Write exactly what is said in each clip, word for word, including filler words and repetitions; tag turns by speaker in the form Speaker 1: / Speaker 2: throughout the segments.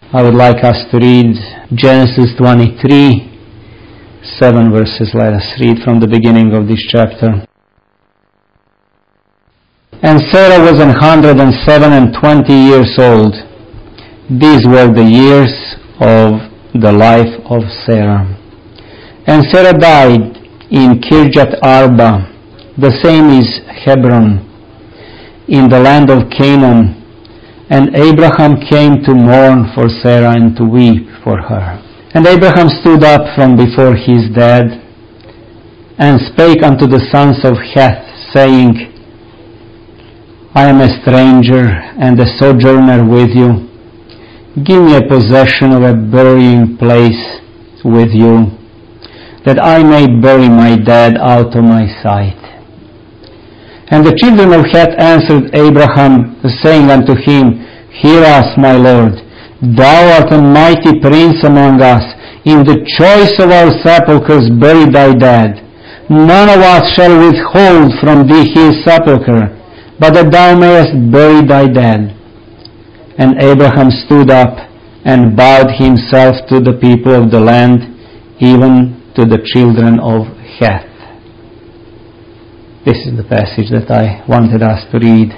Speaker 1: I would like us to read Genesis twenty-three, seven verses. Let us read from the beginning of this chapter. And Sarah was an hundred and seven and twenty years old. These were the years of the life of Sarah. And Sarah died in Kirjat Arba, the same is Hebron, in the land of Canaan. And Abraham came to mourn for Sarah and to weep for her. And Abraham stood up from before his dead, and spake unto the sons of Heth, saying, I am a stranger and a sojourner with you. Give me a possession of a burying place with you, that I may bury my dead out of my sight. And the children of Heth answered Abraham, saying unto him, Hear us, my Lord. Thou art a mighty prince among us. In the choice of our sepulchres bury thy dead. None of us shall withhold from thee his sepulchre, but that thou mayest bury thy dead. And Abraham stood up and bowed himself to the people of the land, even to the children of Heth. This is the passage that I wanted us to read.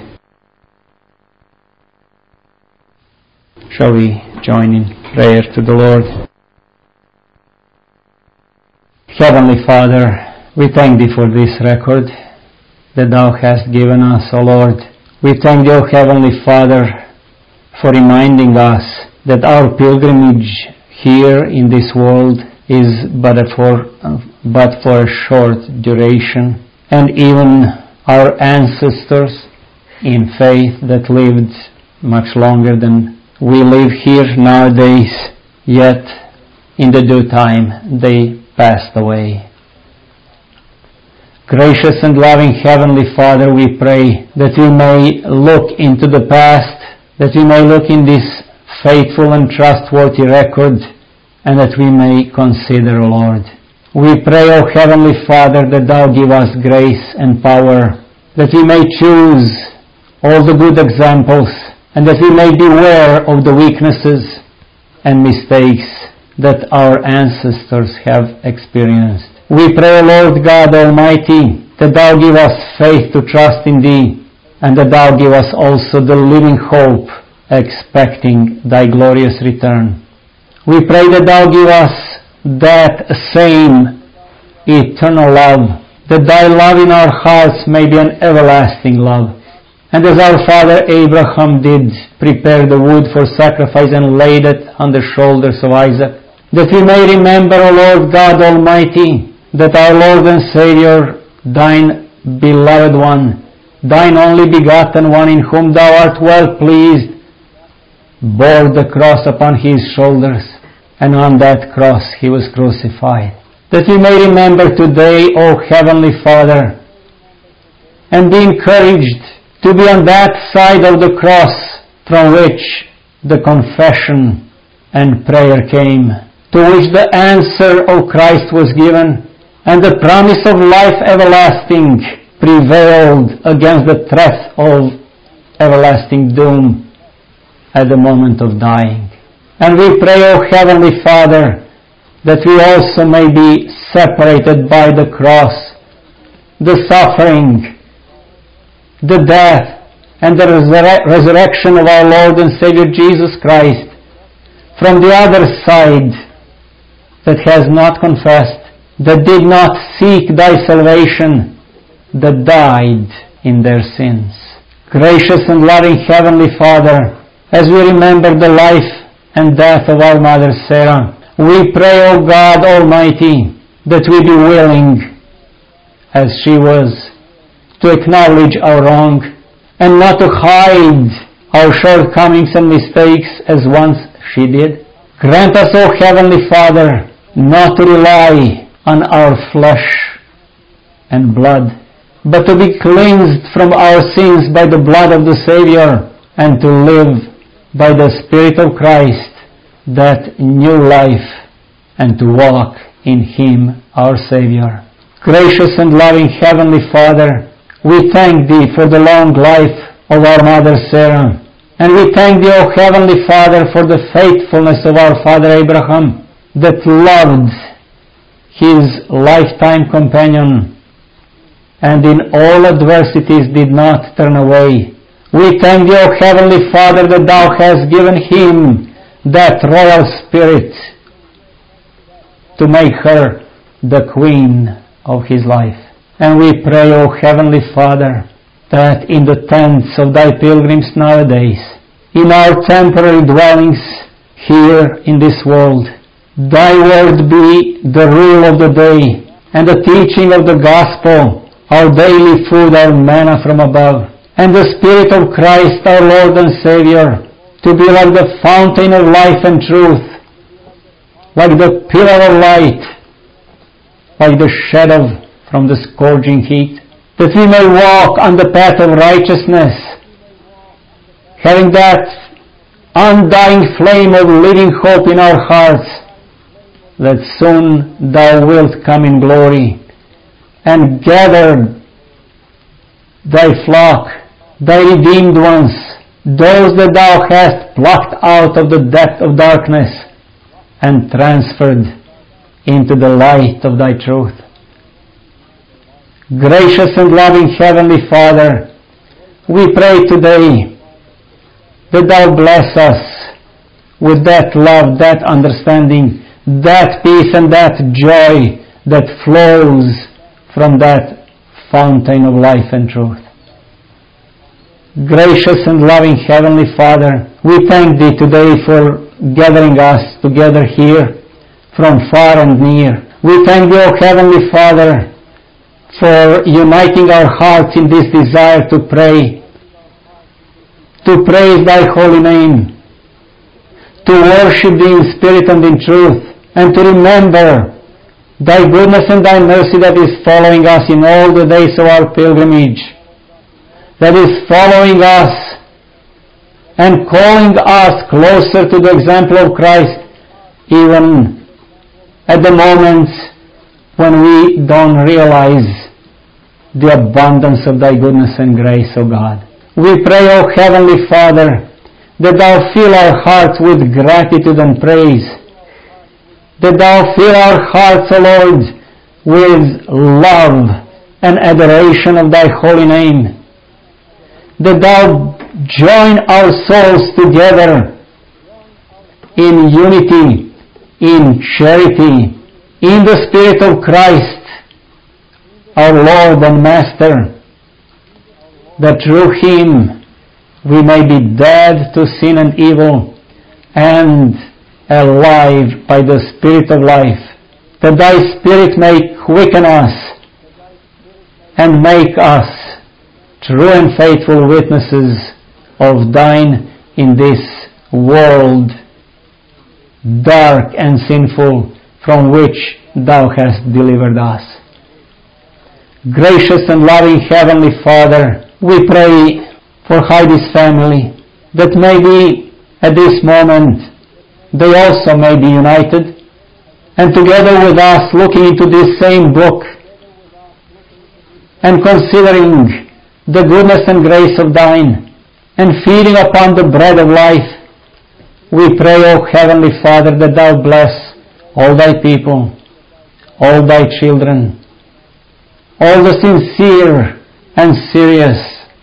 Speaker 1: Shall we join in prayer to the Lord? Heavenly Father, we thank Thee for this record that Thou hast given us, O Lord. We thank Thee, O Heavenly Father, for reminding us that our pilgrimage here in this world is but for, but for a short duration, and even our ancestors in faith that lived much longer than we live here nowadays, yet in the due time they passed away. Gracious and loving Heavenly Father, we pray that we may look into the past, that we may look in this faithful and trustworthy record, and that we may consider, O Lord. We pray, O Heavenly Father, that Thou give us grace and power, that we may choose all the good examples, and that we may beware of the weaknesses and mistakes that our ancestors have experienced. We pray, Lord God Almighty, that Thou give us faith to trust in Thee, and that Thou give us also the living hope, expecting Thy glorious return. We pray that Thou give us that same eternal love, that Thy love in our hearts may be an everlasting love. And as our father Abraham did prepare the wood for sacrifice and laid it on the shoulders of Isaac, that we may remember, O Lord God Almighty, that our Lord and Savior, Thine beloved one, Thine only begotten one, in whom Thou art well pleased, bore the cross upon His shoulders, and on that cross He was crucified. That we may remember today, O Heavenly Father, and be encouraged to be on that side of the cross from which the confession and prayer came, to which the answer of Christ was given, and the promise of life everlasting prevailed against the threat of everlasting doom at the moment of dying. And we pray, O Heavenly Father, that we also may be separated by the cross, the suffering, the death, and the resur- resurrection of our Lord and Savior Jesus Christ from the other side, that has not confessed, that did not seek Thy salvation, that died in their sins. Gracious and loving Heavenly Father, as we remember the life and death of our mother Sarah, we pray, O God Almighty, that we be willing, as she was, to acknowledge our wrong, and not to hide our shortcomings and mistakes as once she did. Grant us, O Heavenly Father, not to rely on our flesh and blood, but to be cleansed from our sins by the blood of the Savior, and to live by the Spirit of Christ that new life, and to walk in Him, our Savior. Gracious and loving Heavenly Father, we thank Thee for the long life of our mother Sarah, And we thank thee, O Heavenly Father, for the faithfulness of our father Abraham, that loved his lifetime companion, and in all adversities did not turn away. We thank thee, O Heavenly Father, that thou hast given him that royal spirit to make her the queen of his life. And we pray, O Heavenly Father, that in the tents of thy pilgrims nowadays, in our temporary dwellings here in this world, thy word be the rule of the day, and the teaching of the gospel, our daily food, our manna from above, and the Spirit of Christ, our Lord and Savior, to be like the fountain of life and truth, like the pillar of light, like the shadow from the scorching heat, that we may walk on the path of righteousness, having that undying flame of living hope in our hearts, that soon thou wilt come in glory and gather thy flock, thy redeemed ones, those that thou hast plucked out of the depth of darkness and transferred into the light of thy truth. Gracious and loving Heavenly Father, we pray today that thou bless us with that love, that understanding, that peace and that joy that flows from that fountain of life and truth. Gracious and loving Heavenly Father, we thank thee today for gathering us together here from far and near. We thank thee, O Heavenly Father, for uniting our hearts in this desire to pray, to praise thy holy name, to worship thee in spirit and in truth, and to remember thy goodness and thy mercy that is following us in all the days of our pilgrimage, that is following us and calling us closer to the example of Christ, even at the moments when we don't realize the abundance of thy goodness and grace, O God. We pray, O Heavenly Father, that thou fill our hearts with gratitude and praise, that thou fill our hearts, O Lord, with love and adoration of thy holy name, that thou join our souls together in unity, in charity, in the Spirit of Christ, our Lord and Master, that through him we may be dead to sin and evil and alive by the Spirit of life, that thy Spirit may quicken us and make us true and faithful witnesses of thine in this world, dark and sinful, from which thou hast delivered us. Gracious and loving Heavenly Father, we pray for Heidi's family, that maybe at this moment they also may be united, and together with us looking into this same book and considering the goodness and grace of thine and feeding upon the bread of life, we pray, O Heavenly Father, that thou bless all thy people, all thy children, all the sincere and serious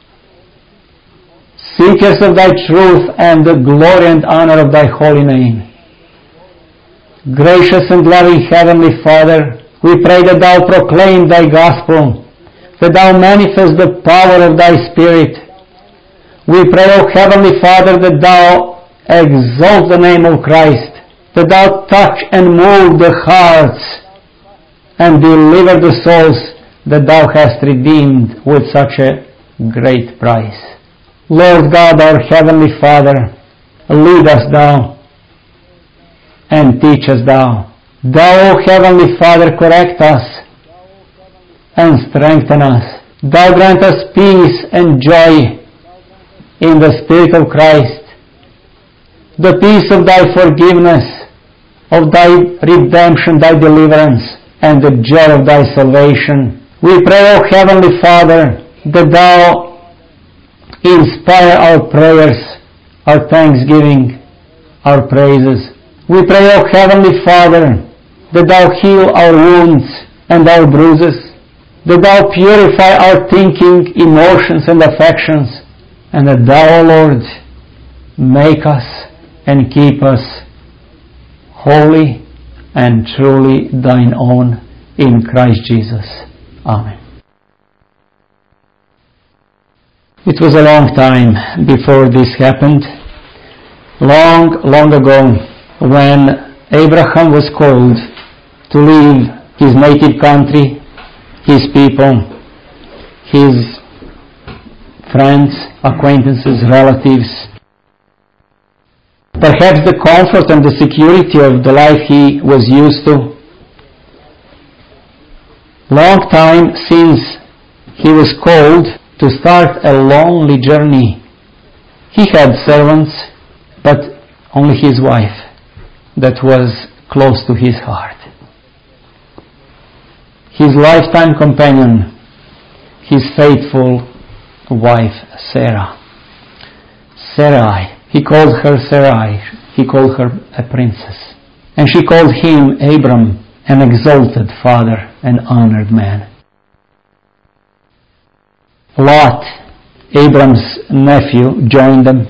Speaker 1: seekers of thy truth and the glory and honor of thy holy name. Gracious and loving Heavenly Father, we pray that thou proclaim thy gospel, that thou manifest the power of thy Spirit. We pray, O Heavenly Father, that thou exalt the name of Christ, that thou touch and move the hearts and deliver the souls that thou hast redeemed with such a great price. Lord God, our Heavenly Father, lead us thou and teach us thou. Thou, O Heavenly Father, correct us and strengthen us. Thou grant us peace and joy in the Spirit of Christ, the peace of thy forgiveness, of thy redemption, thy deliverance, and the joy of thy salvation. We pray, O Heavenly Father, that thou inspire our prayers our thanksgiving, our praises. We pray, O Heavenly Father, that Thou heal our wounds and our bruises, that Thou purify our thinking, emotions, and affections, and that Thou, O Lord, make us and keep us holy and truly Thine own in Christ Jesus. Amen. It was a long time before this happened. Long, long ago, when Abraham was called to leave his native country, his people, his friends, acquaintances, relatives, perhaps the comfort and the security of the life he was used to. Long time since he was called to start a lonely journey. He had servants, but only his wife that was close to his heart. His lifetime companion, his faithful wife, Sarah. Sarai. He called her Sarai. He called her a princess. And she called him Abram, an exalted father, an honored man. Lot, Abram's nephew, joined them.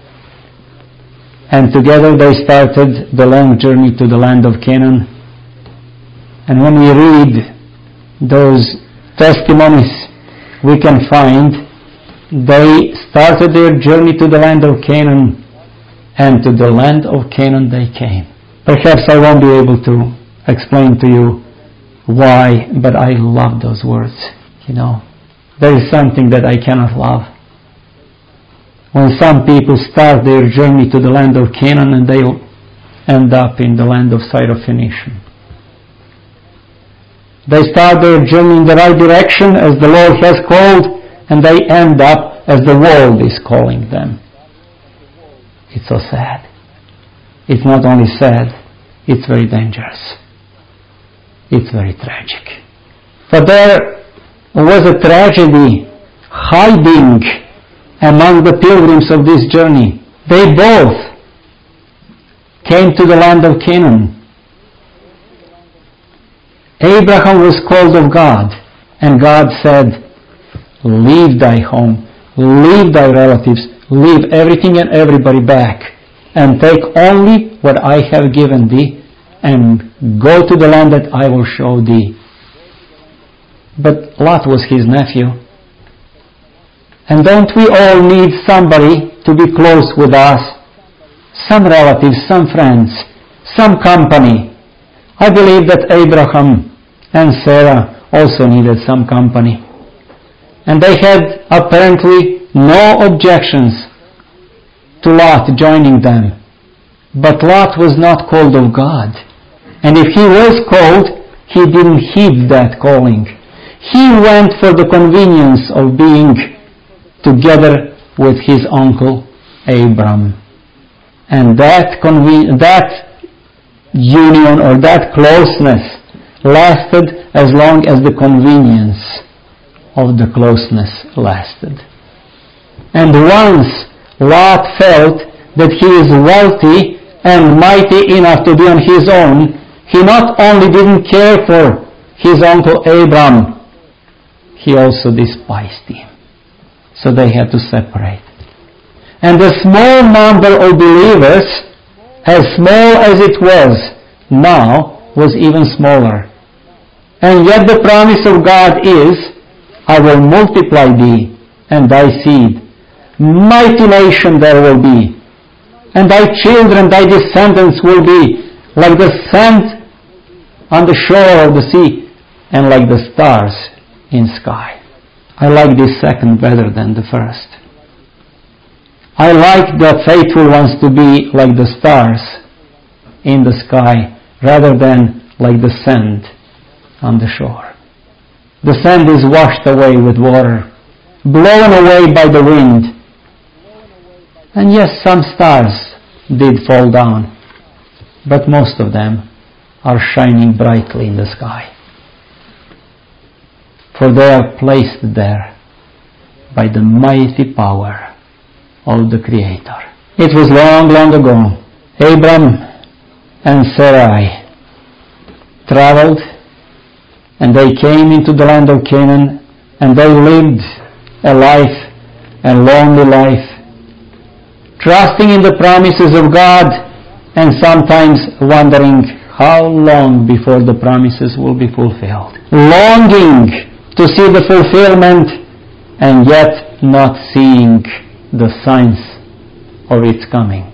Speaker 1: And together they started the long journey to the land of Canaan. And when we read those testimonies, we can find they started their journey to the land of Canaan, and to the land of Canaan they came. Perhaps I won't be able to explain to you why, but I love those words. You know, there is something that I cannot love. When some people start their journey to the land of Canaan and they end up in the land of Syrophoenician. They start their journey in the right direction as the Lord has called, and they end up as the world is calling them. It's so sad. It's not only sad, it's very dangerous. It's very tragic. For there was a tragedy hiding among the pilgrims of this journey. They both came to the land of Canaan. Abraham was called of God, and God said, leave thy home, leave thy relatives, leave everything and everybody back, and take only what I have given thee, and go to the land that I will show thee. But Lot was his nephew. And don't we all need somebody to be close with us? Some relatives, some friends, some company. I believe that Abraham and Sarah also needed some company. And they had apparently no objections to Lot joining them. But Lot was not called of God. And if he was called, he didn't heed that calling. He went for the convenience of being together with his uncle Abram. And that conven- that union or that closeness lasted as long as the convenience of the closeness lasted. And once Lot felt that he is wealthy and mighty enough to be on his own, he not only didn't care for his uncle Abram, he also despised him. So they had to separate. And the small number of believers, as small as it was now, was even smaller. And yet the promise of God is, I will multiply thee and thy seed. Mighty nation there will be. And thy children, thy descendants will be like the sand on the shore of the sea and like the stars in sky. I like this second better than the first. I like the faithful ones to be like the stars in the sky rather than like the sand on the shore. The sand is washed away with water, blown away by the wind. And yes, some stars did fall down, but most of them are shining brightly in the sky. For they are placed there by the mighty power of the Creator. It was long, long ago. Abram and Sarai traveled, and they came into the land of Canaan, and they lived a life, a lonely life, trusting in the promises of God, and sometimes wondering how long before the promises will be fulfilled. Longing to see the fulfillment, and yet not seeing the signs of its coming.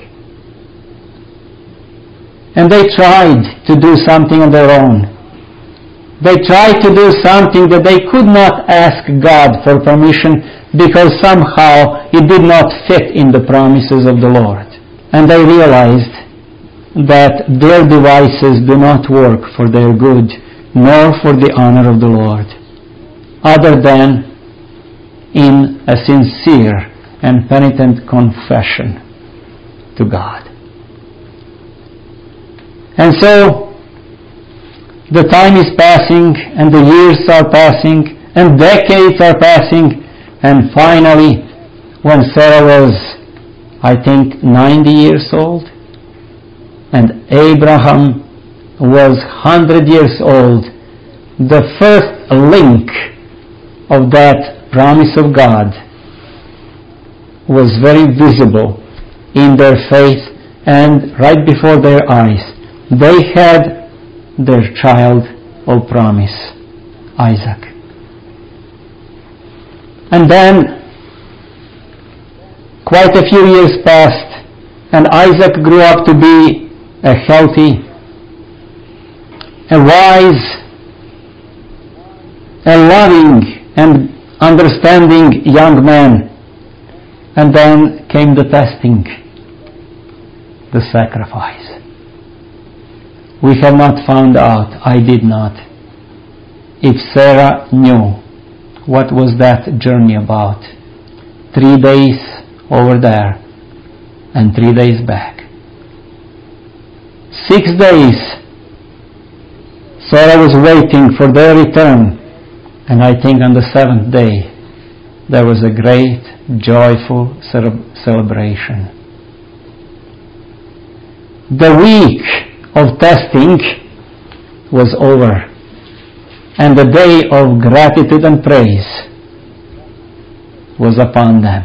Speaker 1: And they tried to do something on their own. They tried to do something that they could not ask God for permission, because somehow it did not fit in the promises of the Lord. And they realized that their devices do not work for their good, nor for the honor of the Lord, other than in a sincere and penitent confession to God. And so the time is passing, and the years are passing, and decades are passing, and finally, when Sarah was, I think, ninety years old, and Abraham was one hundred years old, the first link of that promise of God was very visible in their faith, and right before their eyes they had their child of promise, Isaac. And then quite a few years passed, and Isaac grew up to be a healthy, a wise, a loving and understanding young man. And then came the testing, the sacrifice. We have not found out, I did not, if Sarah knew what was that journey about. Three days over there and three days back. Six days Sarah was waiting for their return, and I think on the seventh day there was a great, joyful celebration. The week of testing was over, and the day of gratitude and praise was upon them.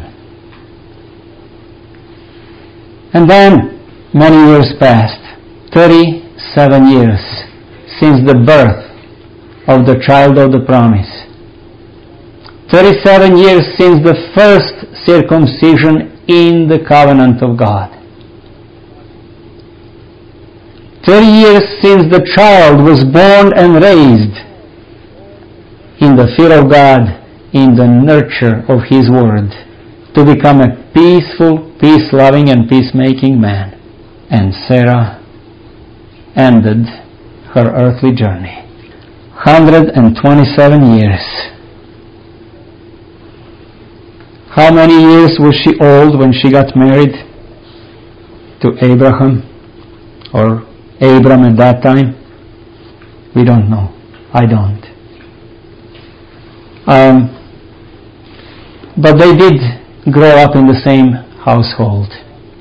Speaker 1: And then many years passed, thirty-seven years since the birth of the child of the promise. thirty-seven years since the first circumcision in the covenant of God. thirty years since the child was born and raised in the fear of God, in the nurture of His Word, to become a peaceful, peace-loving and peacemaking man. And Sarah ended her earthly journey. one hundred twenty-seven years. How many years was she old when she got married to Abraham, or Abram at that time? We don't know. I don't. Um, but they did grow up in the same household.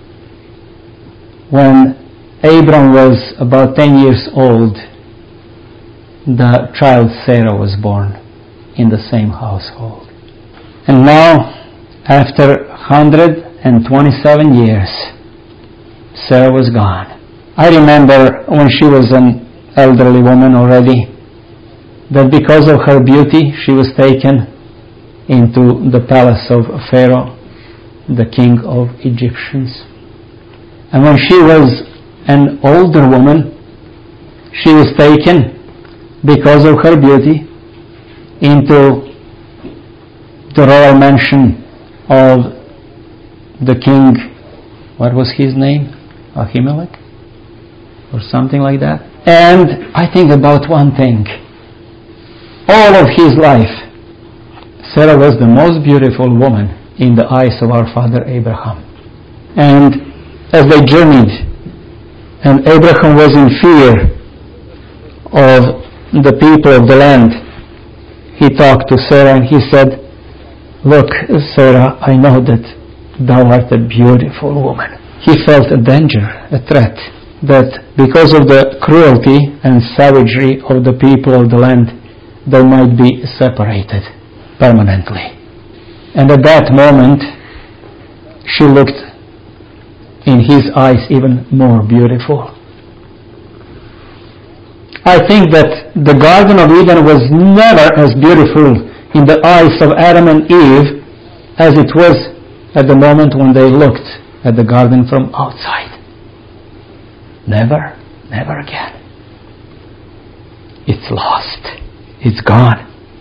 Speaker 1: When Abram was about ten years old, the child Sarah was born in the same household. And now, after one hundred twenty-seven years, Sarah was gone. I remember when she was an elderly woman already, that because of her beauty she was taken into the palace of Pharaoh, the king of Egyptians. And when she was an older woman, she was taken because of her beauty into the royal mansion of the king, what was his name? Ahimelech? Or something like that. And I think about one thing. All of his life, Sarah was the most beautiful woman in the eyes of our father Abraham. And as they journeyed, and Abraham was in fear of the people of the land, he talked to Sarah and he said, "Look, Sarah, I know that thou art a beautiful woman. he felt a danger, a threat, that because of the cruelty and savagery of the people of the land, they might be separated permanently. And at that moment, she looked in his eyes even more beautiful. I think that the Garden of Eden was never as beautiful in the eyes of Adam and Eve as it was at the moment when they looked at the garden from outside. Never, never again. It's lost. It's gone.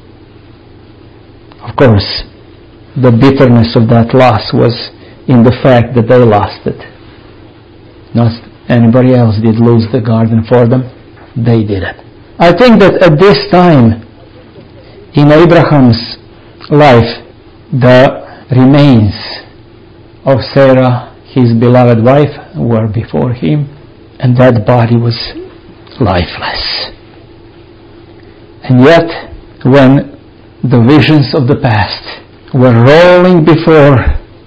Speaker 1: Of course, the bitterness of that loss was in the fact that they lost it. Not anybody else did lose the garden for them. They did it. I think that at this time in Abraham's life, the remains of Sarah, his beloved wife, were before him, and that body was lifeless. And yet, when the visions of the past were rolling before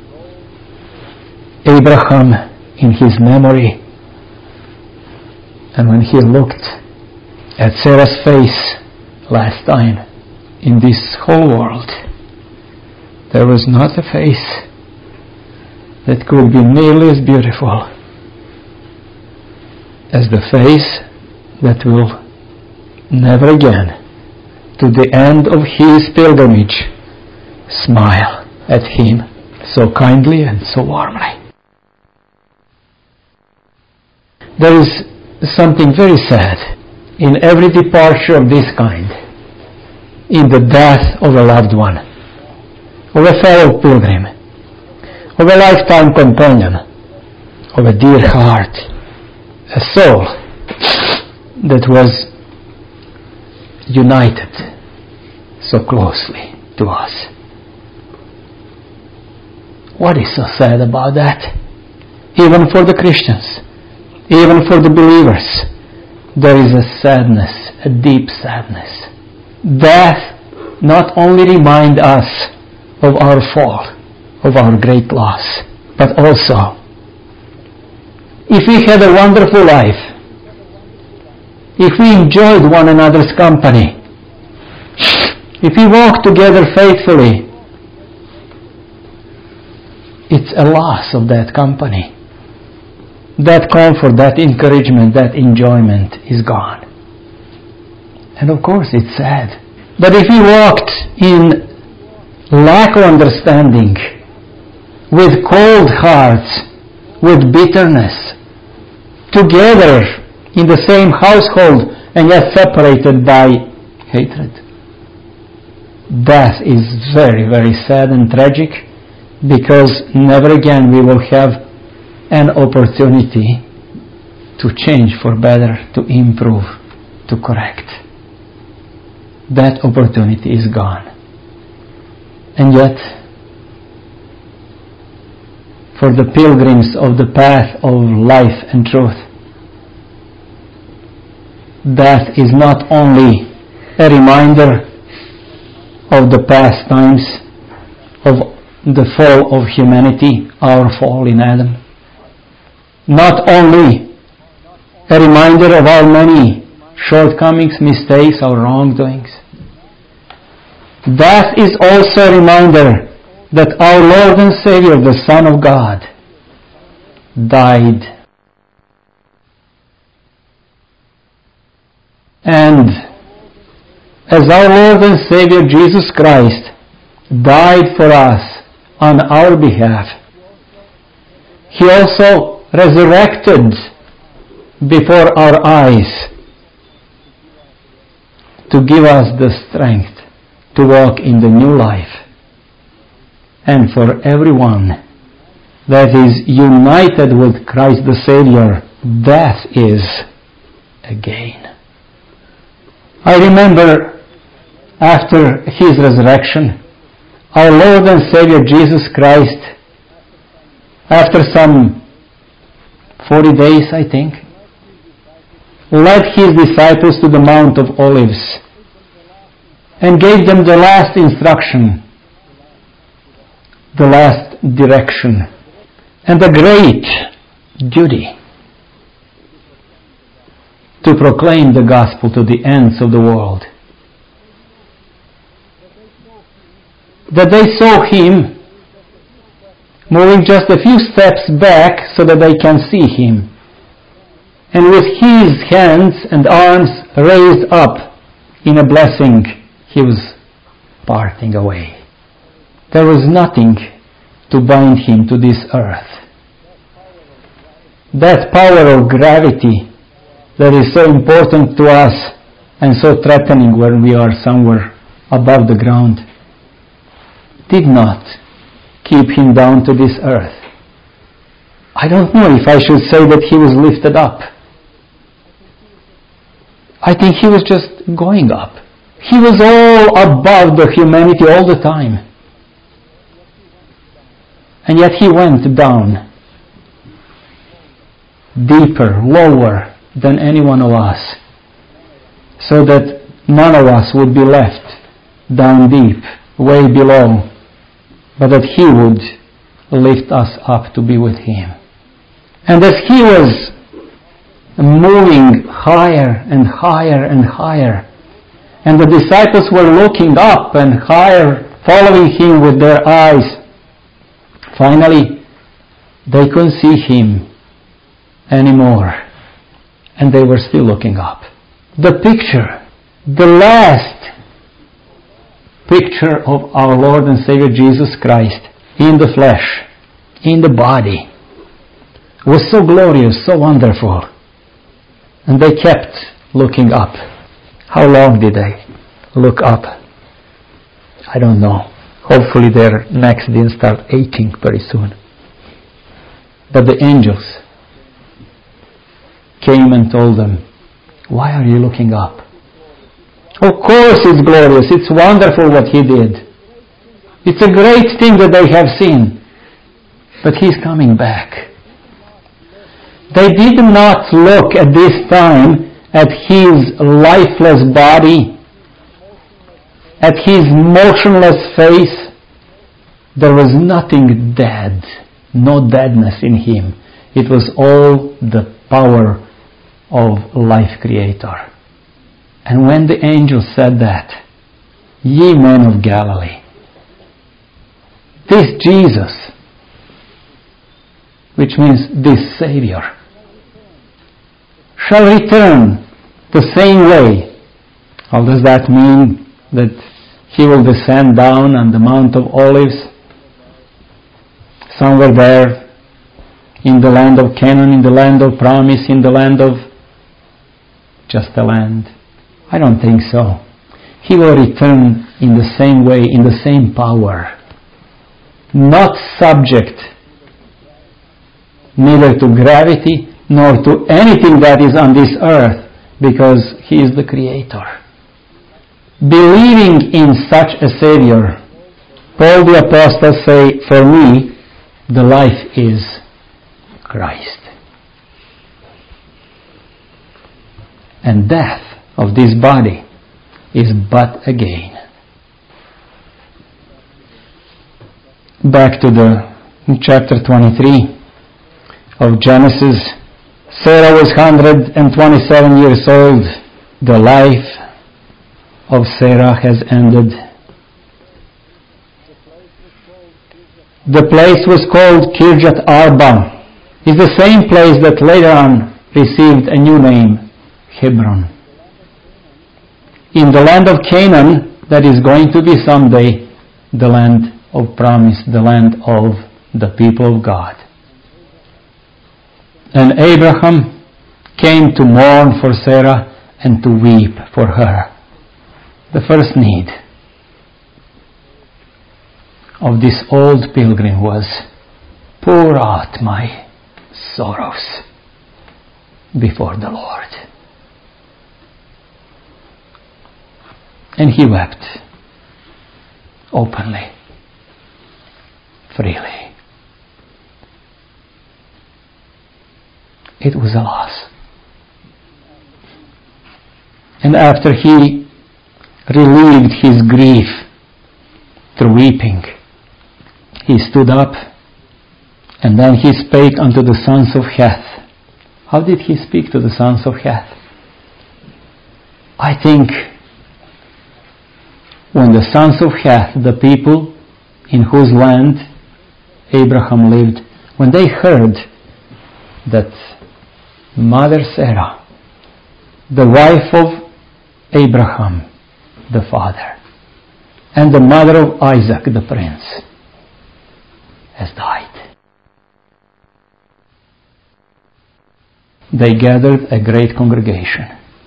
Speaker 1: Abraham in his memory, and when he looked at Sarah's face last time in this whole world, there was not a face that could be nearly as beautiful as the face that will never again, to the end of his pilgrimage, smile at him so kindly and so warmly. There is something very sad in every departure of this kind, in the death of a loved one, of a fellow pilgrim, of a lifetime companion, of a dear heart, a soul that was united so closely to us. What is so sad about that? Even for the Christians, even for the believers, there is a sadness, a deep sadness. Death not only reminds us of our fall, of our great loss, but also, if we had a wonderful life, if we enjoyed one another's company, if we walked together faithfully, it's a loss of that company. That comfort, that encouragement, that enjoyment is gone. And of course it's sad. But if we walked in lack of understanding, with cold hearts, with bitterness, together in the same household and yet separated by hatred, death is very, very sad and tragic, because never again we will have an opportunity to change for better, to improve, to correct. That opportunity is gone. And yet, for the pilgrims of the path of life and truth, death is not only a reminder of the past times, of the fall of humanity, our fall in Adam, not only a reminder of our many shortcomings, mistakes, our wrongdoings. Death is also a reminder that our Lord and Savior, the Son of God, died. And as our Lord and Savior Jesus Christ died for us on our behalf, He also resurrected before our eyes to give us the strength to walk in the new life. And for everyone that is united with Christ the Savior, death is a gain. I remember after His resurrection, our Lord and Savior Jesus Christ, after some forty days, I think, led His disciples to the Mount of Olives and gave them the last instruction, the last direction, and a great duty to proclaim the gospel to the ends of the world. That they saw him moving just a few steps back so that they can see him. And with his hands and arms raised up in a blessing, he was parting away. There was nothing to bind him to this earth. That power of gravity that is so important to us and so threatening when we are somewhere above the ground did not keep him down to this earth. I don't know if I should say that he was lifted up. I think he was just going up. He was all above the humanity all the time. And yet he went down, deeper, lower than any one of us, so that none of us would be left down deep, way below, but that he would lift us up to be with him. And as he was moving higher and higher and higher, and the disciples were looking up and higher, following him with their eyes, finally they couldn't see him anymore, and they were still looking up. The picture, the last picture of our Lord and Savior Jesus Christ in the flesh, in the body, was so glorious, so wonderful. And they kept looking up. How long did they look up? I don't know. Hopefully their necks didn't start aching very soon. But the angels came and told them, why are you looking up? Of course it's glorious, it's wonderful what he did. It's a great thing that they have seen. But he's coming back. They did not look at this time at his lifeless body, at his motionless face. There was nothing dead, no deadness in him. It was all the power of life creator. And when the angel said that, ye men of Galilee, this Jesus, which means this Savior, shall return the same way. How does that mean? That he will descend down on the Mount of Olives, somewhere there, in the land of Canaan, in the land of promise, in the land of just a land? I don't think so. He will return in the same way, in the same power, not subject neither to gravity nor to anything that is on this earth, because he is the Creator. Believing in such a Savior, Paul the Apostle say, for me, the life is Christ. And death of this body is but a gain. Back to the chapter twenty-three of Genesis. Sarah was one hundred twenty-seven years old. The life of Sarah has ended. The place was called Kirjat Arba. It's the same place that later on received a new name, Hebron. In the land of Canaan, that is going to be someday the land of promise, the land of the people of God. And Abraham came to mourn for Sarah and to weep for her. The first need of this old pilgrim was, pour out my sorrows before the Lord. And he wept openly, freely. It was a loss. And after he relieved his grief through weeping, he stood up And then he spake unto the sons of Heth. How did he speak to the sons of Heth? I think when the sons of Heth, the people in whose land Abraham lived, when they heard that Mother Sarah, the wife of Abraham, the father, and the mother of Isaac, the prince, has died, they gathered a great congregation.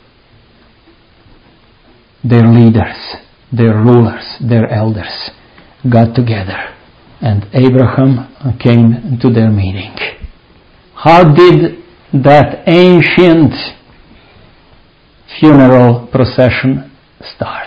Speaker 1: Their leaders, their rulers, their elders got together, and Abraham came to their meeting. How did that ancient funeral procession start?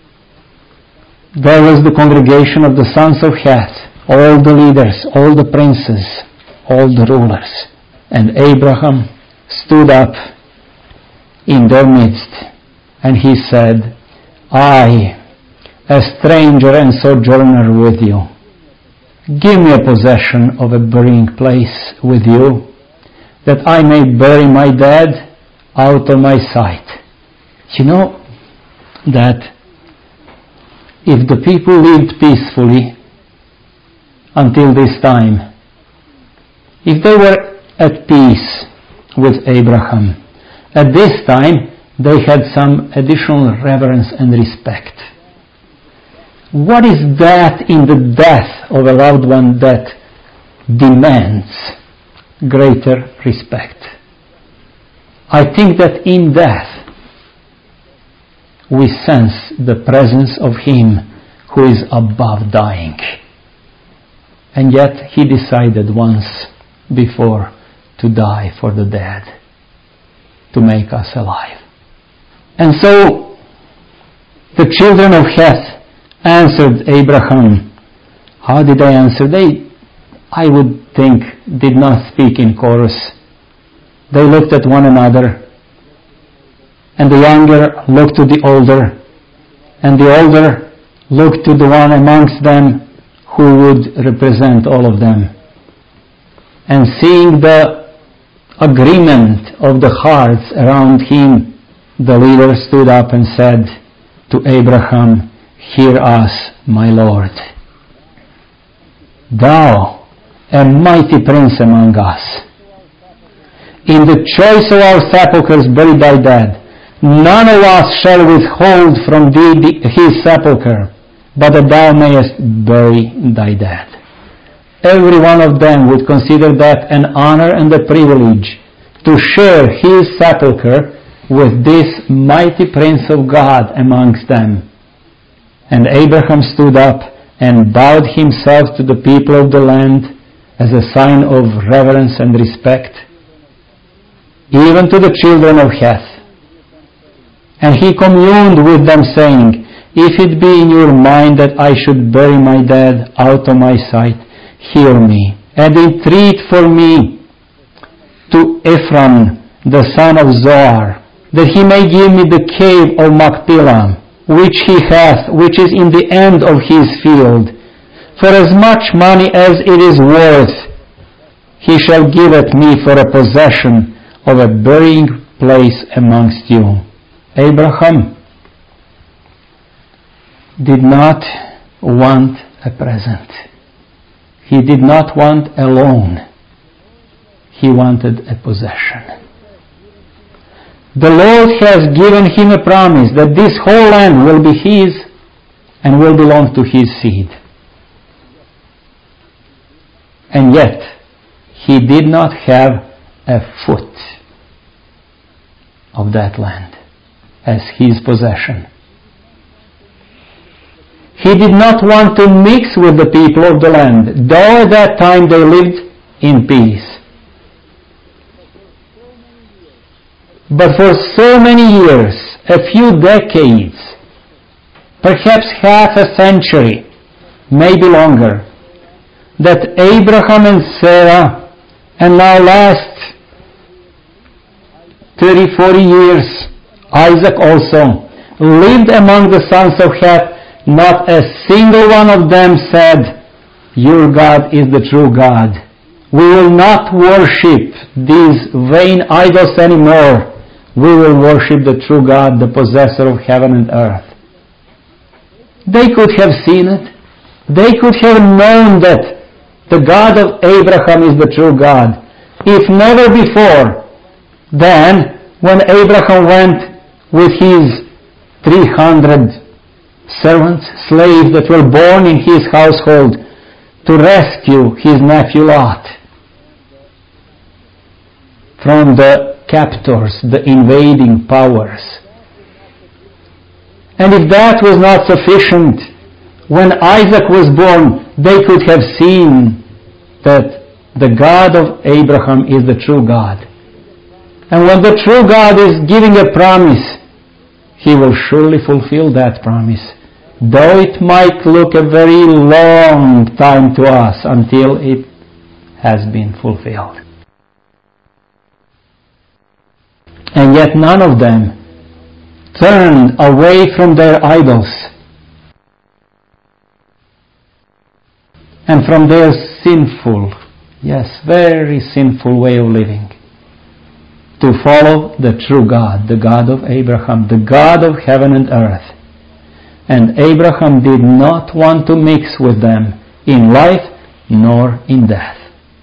Speaker 1: There was the congregation of the sons of Heth, all the leaders, all the princes, all the rulers, and Abraham stood up in their midst, and he said, I, a stranger and sojourner with you, give me a possession of a burying place with you, that I may bury my dead out of my sight. You know that if the people lived peacefully until this time, if they were at peace with Abraham, at this time they had some additional reverence and respect. What is that in the death of a loved one that demands greater respect? I think that in death we sense the presence of Him who is above dying. And yet He decided once before to die for the dead, to make us alive. And so the children of Heth answered Abraham. How did they answer? They, I would think, did not speak in chorus. They looked at one another, and the younger looked to the older, and the older looked to the one amongst them who would represent all of them. And seeing the agreement of the hearts around him, the leader stood up and said to Abraham, Hear us, my Lord. Thou, a mighty prince among us, in the choice of our sepulchres bury thy dead. None of us shall withhold from thee his sepulchre, but that thou mayest bury thy dead. Every one of them would consider that an honor and a privilege to share his sepulchre with this mighty Prince of God amongst them. And Abraham stood up and bowed himself to the people of the land as a sign of reverence and respect, even to the children of Heth. And he communed with them, saying, If it be in your mind that I should bury my dead out of my sight, hear me, and entreat for me to Ephron, the son of Zohar, that he may give me the cave of Machpelah, which he hath, which is in the end of his field. For as much money as it is worth, he shall give it me for a possession of a burying place amongst you. Abraham did not want a present. He did not want a loan. He wanted a possession. The Lord has given him a promise that this whole land will be his and will belong to his seed. And yet, he did not have a foot of that land as his possession. He did not want to mix with the people of the land, though at that time they lived in peace. But for so many years, a few decades, perhaps half a century, maybe longer, that Abraham and Sarah, and now last thirty, forty years, Isaac also, lived among the sons of Heth. Not a single one of them said, Your God is the true God. We will not worship these vain idols anymore. We will worship the true God, the possessor of heaven and earth. They could have seen it. They could have known that the God of Abraham is the true God. If never before, then when Abraham went with his three hundred servants, slaves that were born in his household, to rescue his nephew Lot from the captors, the invading powers. And if that was not sufficient, when Isaac was born, they could have seen that the God of Abraham is the true God. And when the true God is giving a promise, He will surely fulfill that promise, though it might look a very long time to us until it has been fulfilled. And yet none of them turned away from their idols and from their sinful, yes, very sinful way of living, to follow the true God, the God of Abraham, the God of heaven and earth. And Abraham did not want to mix with them in life nor in death.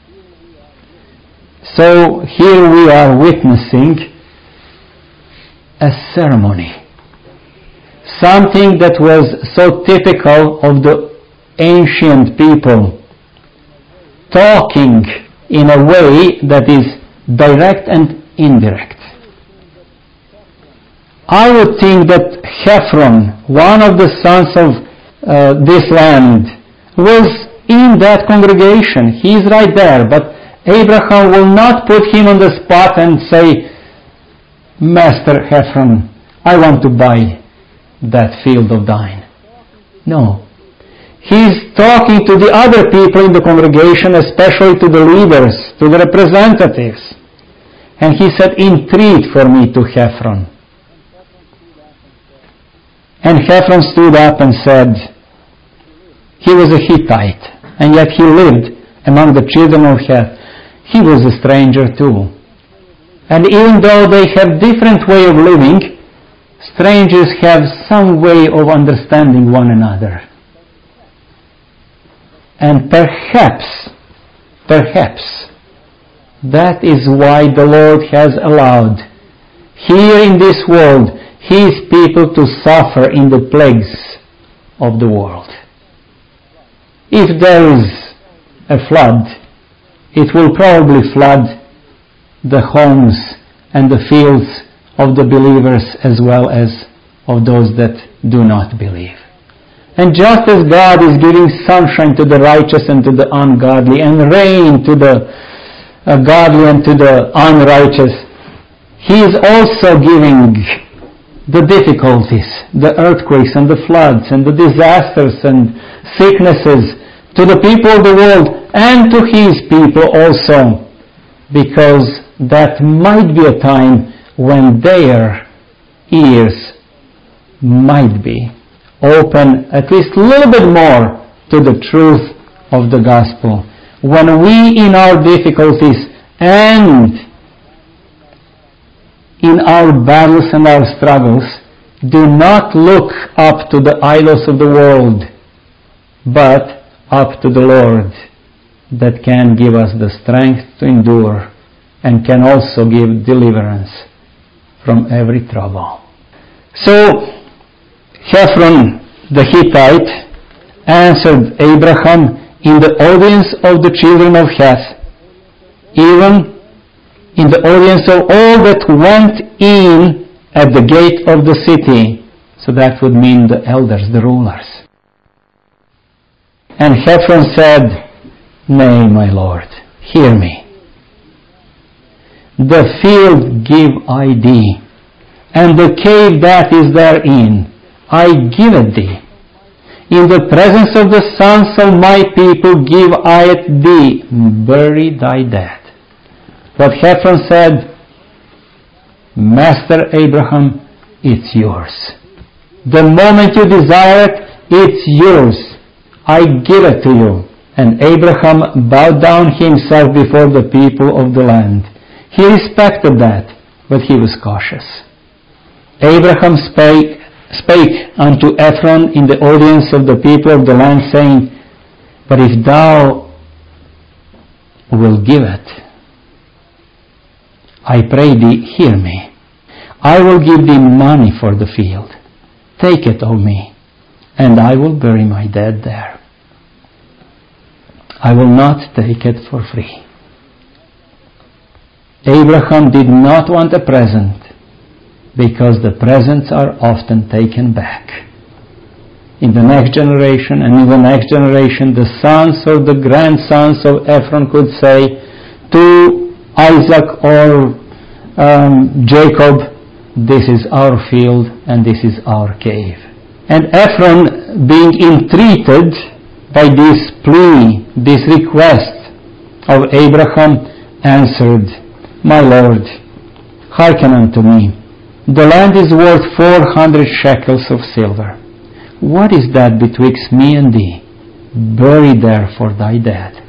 Speaker 1: So here we are witnessing a ceremony, something that was so typical of the ancient people, talking in a way that is direct and indirect. I would think that Hephron, one of the sons of uh, this land, was in that congregation. He's right there, but Abraham will not put him on the spot and say, Master Hephron, I want to buy that field of thine. No. He's talking to the other people in the congregation, especially to the leaders, to the representatives. And he said, entreat for me to Hephron. And Hephron stood up and said, he was a Hittite, and yet he lived among the children of Heth. He was a stranger too. And even though they have different way of living, strangers have some way of understanding one another. And perhaps, perhaps, that is why the Lord has allowed here in this world His people to suffer in the plagues of the world. If there is a flood, it will probably flood the homes and the fields of the believers as well as of those that do not believe. And just as God is giving sunshine to the righteous and to the ungodly, and rain to the uh, godly and to the unrighteous, He is also giving the difficulties, the earthquakes and the floods and the disasters and sicknesses to the people of the world and to His people also, because that might be a time when their ears might be open at least a little bit more to the truth of the gospel. When we in our difficulties and in our battles and our struggles do not look up to the idols of the world, but up to the Lord that can give us the strength to endure and can also give deliverance from every trouble. So Hephron the Hittite answered Abraham in the audience of the children of Heth, even in the audience of all that went in at the gate of the city. So that would mean the elders, the rulers. And Hephron said, Nay, my Lord, hear me. The field give I thee, and the cave that is therein, I give it thee. In the presence of the sons of my people give I it thee. Bury thy dead. But Hephron said, Master Abraham, it's yours. The moment you desire it, it's yours. I give it to you. And Abraham bowed down himself before the people of the land. He respected that, but he was cautious. Abraham spake, spake unto Ephron in the audience of the people of the land, saying, But if thou wilt give it, I pray thee, hear me. I will give thee money for the field. Take it, O me, and I will bury my dead there. I will not take it for free. Abraham did not want a present, because the presents are often taken back. In the next generation and in the next generation, the sons or the grandsons of Ephron could say to Isaac or um, Jacob, this is our field and this is our cave. And Ephron, being entreated by this plea, this request of Abraham, answered, My Lord, hearken unto me. The land is worth four hundred shekels of silver. What is that betwixt me and thee? Bury therefore thy dead.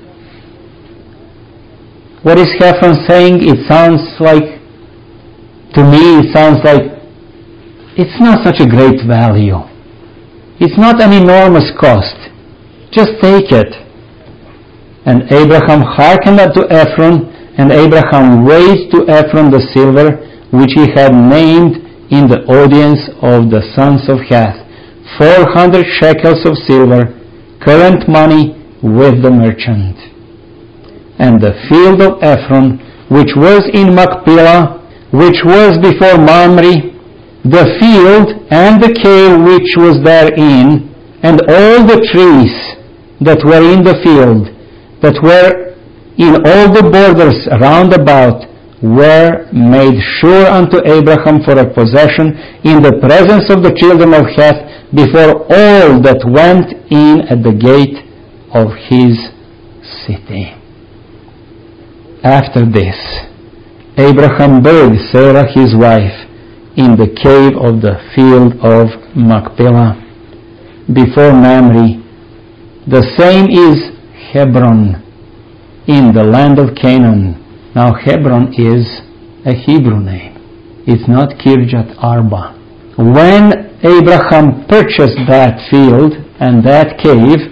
Speaker 1: What is Ephron saying? It sounds like, to me, it sounds like it's not such a great value. It's not an enormous cost. Just take it. And Abraham hearkened unto Ephron, and Abraham raised to Ephron the silver which he had named in the audience of the sons of Heth, four hundred shekels of silver, current money with the merchant. And the field of Ephron, which was in Machpelah, which was before Mamre, the field and the cave which was therein, and all the trees that were in the field, that were in all the borders round about, were made sure unto Abraham for a possession in the presence of the children of Heth, before all that went in at the gate of his city. After this, Abraham buried Sarah his wife in the cave of the field of Machpelah, before Mamre. The same is Hebron, in the land of Canaan. Now Hebron is a Hebrew name. It's not Kirjat Arba. When Abraham purchased that field and that cave,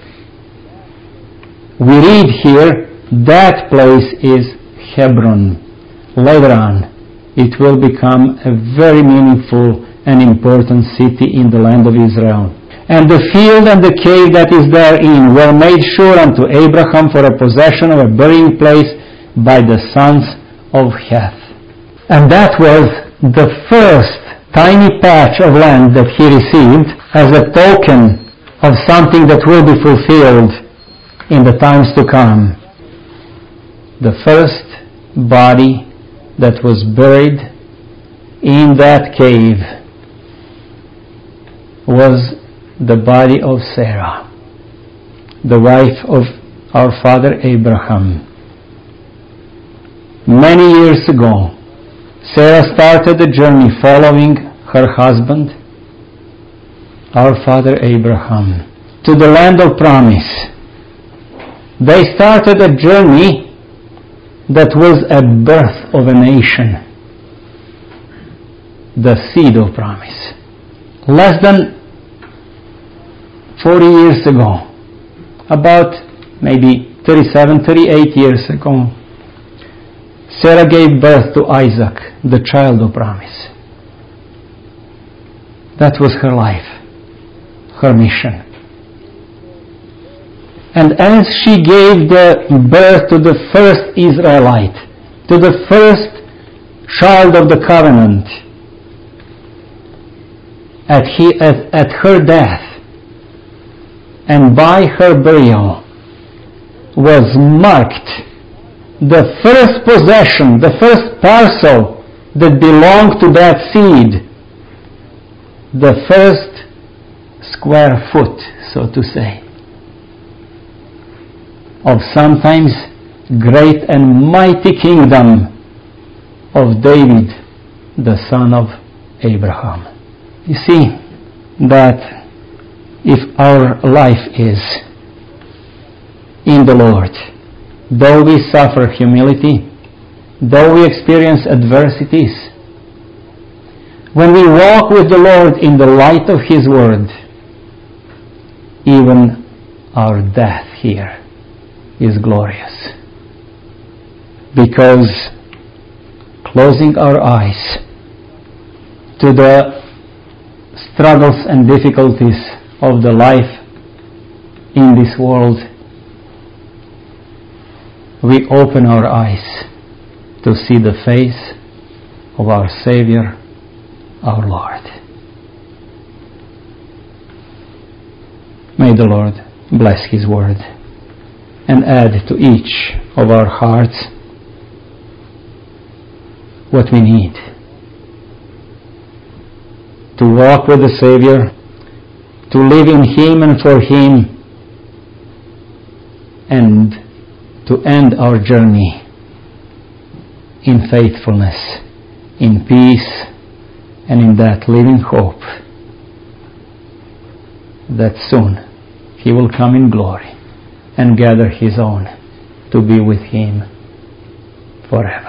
Speaker 1: we read here that place is Hebron. Later on, it will become a very meaningful and important city in the land of Israel. And the field and the cave that is therein were made sure unto Abraham for a possession of a burying place by the sons of Heth. And that was the first tiny patch of land that he received as a token of something that will be fulfilled in the times to come. The first body that was buried in that cave was the body of Sarah, the wife of our father Abraham. Many years ago, Sarah started a journey following her husband, our father Abraham, to the land of promise. They started a journey that was a birth of a nation, the seed of promise. Less than forty years ago, about maybe thirty-seven, thirty-eight years ago, Sarah gave birth to Isaac, the child of promise. That was her life, her mission. And as she gave the birth to the first Israelite, to the first child of the covenant, at, he, at, at her death and by her burial was marked the first possession, the first parcel that belonged to that seed, the first square foot, so to say, of sometimes great and mighty kingdom of David, the son of Abraham. You see that if our life is in the Lord. Though we suffer humility, though we experience adversities, when we walk with the Lord in the light of His Word, even our death here is glorious. Because closing our eyes to the struggles and difficulties of the life in this world, we open our eyes to see the face of our Savior, our Lord. May the Lord bless His word and add to each of our hearts what we need to walk with the Savior, to live in Him and for Him, and to end our journey in faithfulness, in peace, and in that living hope that soon He will come in glory and gather His own to be with Him forever.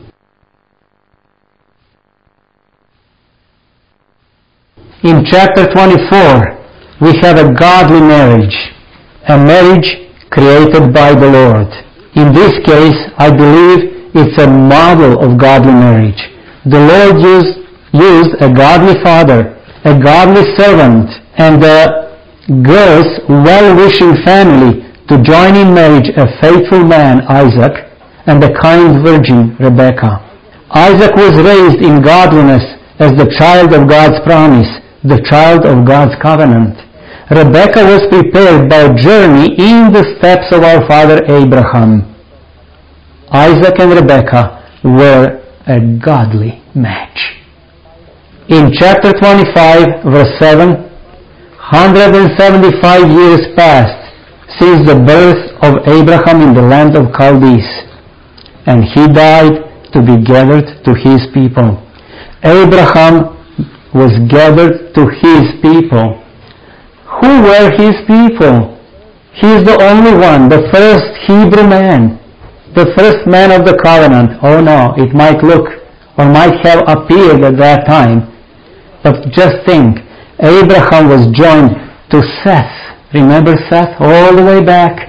Speaker 1: In chapter twenty-four, we have a godly marriage, a marriage created by the Lord. In this case, I believe it's a model of godly marriage. The Lord used, used a godly father, a godly servant, and a girl's well-wishing family to join in marriage a faithful man, Isaac, and a kind virgin, Rebekah. Isaac was raised in godliness as the child of God's promise, the child of God's covenant. Rebekah was prepared by a journey in the steps of our father Abraham. Isaac and Rebekah were a godly match. In chapter twenty-five, verse seven, one hundred seventy-five years passed since the birth of Abraham in the land of Chaldees, and he died to be gathered to his people. Abraham was gathered to his people. Who were his people? He is the only one, the first Hebrew man, the first man of the covenant. Oh no, it might look or might have appeared at that time, but just think, Abraham was joined to Seth. Remember Seth all the way back?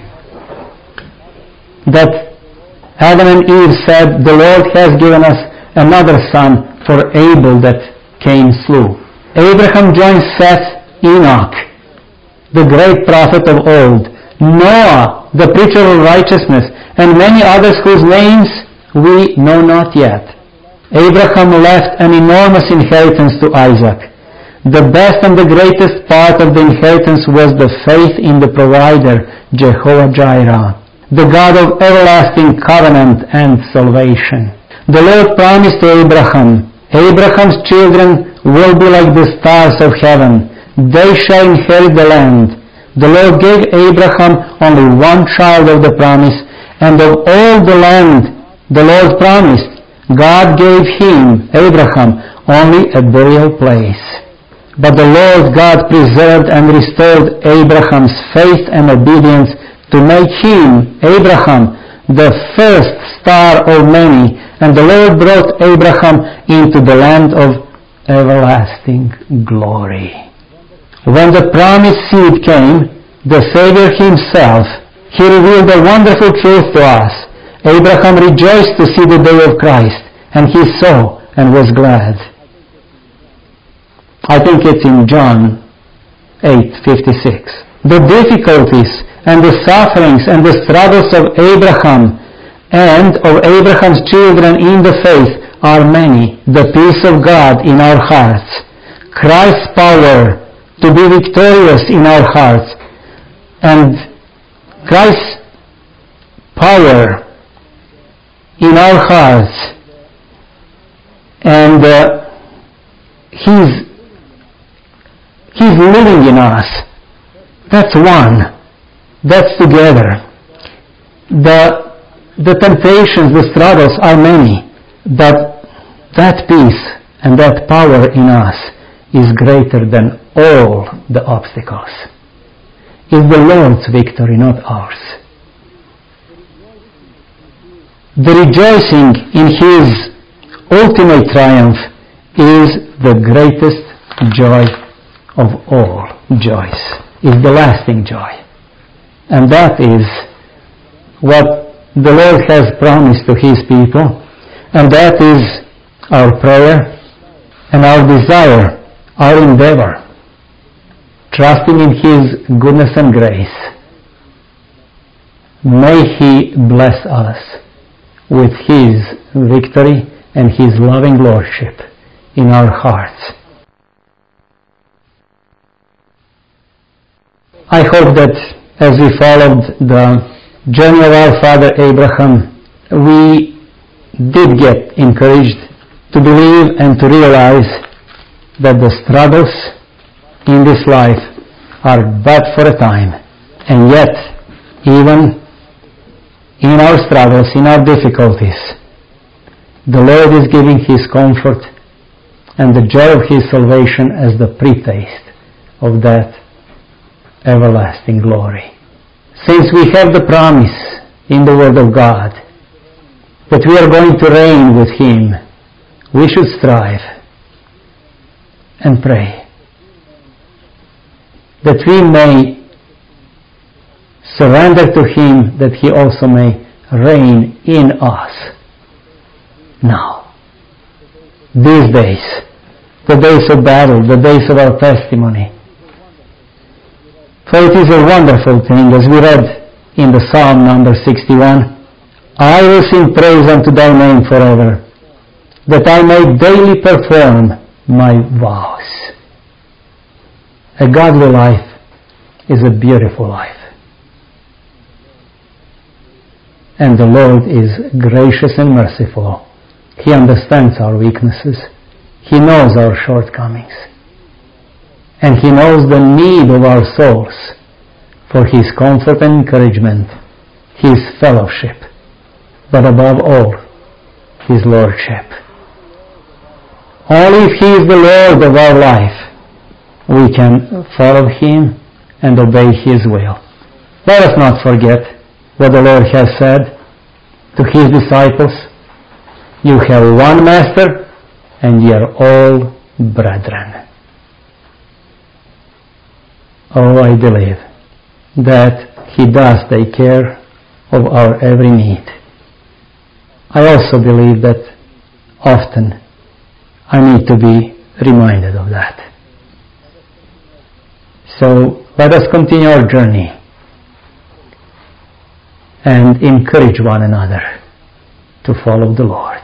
Speaker 1: That Adam and Eve said, the Lord has given us another son for Abel that Cain slew. Abraham joined Seth, Enoch, the great prophet of old, Noah, the preacher of righteousness, and many others whose names we know not yet. Abraham left an enormous inheritance to Isaac. The best and the greatest part of the inheritance was the faith in the provider, Jehovah Jireh, the God of everlasting covenant and salvation. The Lord promised to Abraham, Abraham's children will be like the stars of heaven. They shall inherit the land. The Lord gave Abraham only one child of the promise, and of all the land the Lord promised, God gave him, Abraham, only a burial place. But the Lord God preserved and restored Abraham's faith and obedience to make him, Abraham, the first star of many, and the Lord brought Abraham into the land of everlasting glory. When the promised seed came, the Savior himself, he revealed a wonderful truth to us. Abraham rejoiced to see the day of Christ, and he saw and was glad. I think it's in John eight fifty-six. The difficulties and the sufferings and the struggles of Abraham and of Abraham's children in the faith are many. The peace of God in our hearts, Christ's power to be victorious in our hearts, and Christ's power in our hearts, and uh, His He's living in us. That's one. That's together. The The temptations, the struggles are many, but that peace and that power in us is greater than all the obstacles. It's the Lord's victory, not ours. The rejoicing in His ultimate triumph is the greatest joy of all joys, is the lasting joy. And that is what the Lord has promised to His people, and that is our prayer and our desire, our endeavor, trusting in His goodness and grace. May He bless us with His victory and His loving lordship in our hearts. I hope that as we followed the journey of our father Abraham, we did get encouraged to believe and to realize that the struggles in this life are but for a time, and yet even in our struggles, in our difficulties, the Lord is giving His comfort and the joy of His salvation as the pretaste of that everlasting glory. Since we have the promise in the Word of God that we are going to reign with Him, we should strive and pray that we may surrender to Him, that He also may reign in us now. These days, the days of battle, the days of our testimony. For it is a wonderful thing, as we read in the Psalm number sixty-one, I will sing praise unto thy name forever, that I may daily perform my vows. A godly life is a beautiful life. And the Lord is gracious and merciful. He understands our weaknesses. He knows our shortcomings. And He knows the need of our souls for His comfort and encouragement, His fellowship, but above all, His lordship. Only if He is the Lord of our life, we can follow Him and obey His will. Let us not forget what the Lord has said to His disciples. You have one master, and ye are all brethren. Oh, I believe that He does take care of our every need. I also believe that often I need to be reminded of that. So let us continue our journey and encourage one another to follow the Lord.